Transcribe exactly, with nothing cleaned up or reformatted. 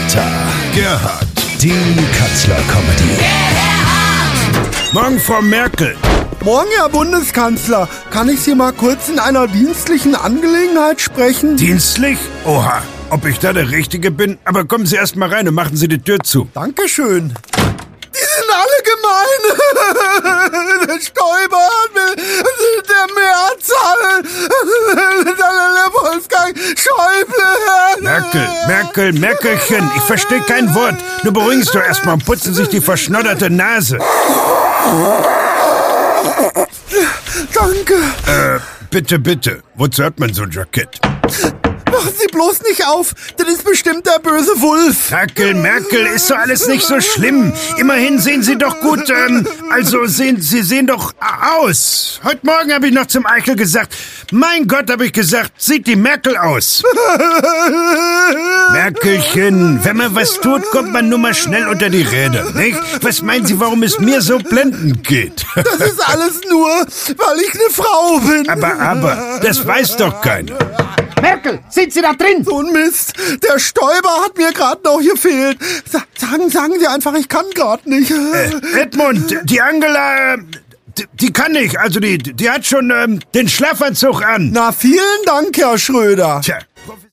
Vater, Gerhard, die Kanzler-Comedy. Morgen, Frau Merkel. Morgen, Herr Bundeskanzler. Kann ich Sie mal kurz in einer dienstlichen Angelegenheit sprechen? Dienstlich? Oha, ob ich da der Richtige bin? Aber kommen Sie erst mal rein und machen Sie die Tür zu. Dankeschön. Die sind alle gemein. Der Stoiber will, der Mehrzahl, der Wolfgang Schäuble. Merkel, Merkel, Merkelchen, ich verstehe kein Wort. Nur beruhigen Sie doch erst mal und putzen sich die verschnodderte Nase. Danke. Äh, bitte, bitte. Wozu hat man so ein Jackett? Machen Sie bloß nicht auf, das ist bestimmt der böse Wulf. Merkel, Merkel, ist doch alles nicht so schlimm. Immerhin sehen Sie doch gut, ähm, also sehen Sie sehen doch aus. Heute Morgen habe ich noch zum Eichel gesagt, mein Gott, habe ich gesagt, sieht die Merkel aus. Merkelchen, wenn man was tut, kommt man nur mal schnell unter die Räder, nicht? Was meinen Sie, warum es mir so blendend geht? Das ist alles nur, weil ich eine Frau bin. Aber, aber, das weiß doch keiner. Merkel, sind Sie da drin? So ein Mist. Der Stoiber hat mir gerade noch gefehlt. Sa- Sagen, sagen Sie einfach, ich kann gerade nicht. Äh, Edmund, die Angela, die, die kann nicht. Also die, die hat schon ähm, den Schlafanzug an. Na, vielen Dank, Herr Schröder. Tja.